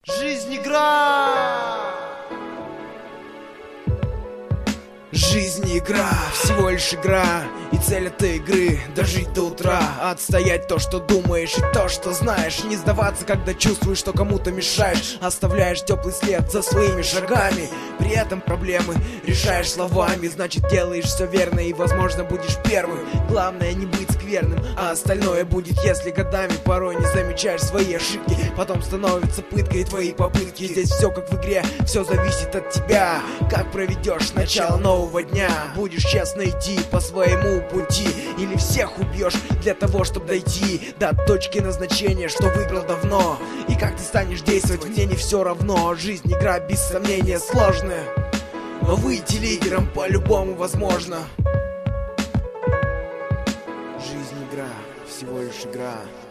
Жизнь игра. Жизнь игра, всего лишь игра. И цель этой игры — дожить до утра, отстоять то, что думаешь, и то, что знаешь. Не сдаваться, когда чувствуешь, что кому-то мешаешь. Оставляешь теплый след за своими шагами. При этом проблемы решаешь словами. Значит, делаешь все верно и, возможно, будешь первым. Главное не быть скверным, а остальное будет, если годами порой не замечаешь свои ошибки. Потом становится пыткой твои попытки. Здесь все как в игре, все зависит от тебя. Как проведешь начало нового дня. Будешь честно идти по своему пути, или всех убьешь для того, чтобы дойти до точки назначения, что выбрал давно. И как ты станешь действовать, мне не все равно. Жизнь игра без сомнения сложная, но выйти лидером по-любому возможно. Жизнь игра, всего лишь игра.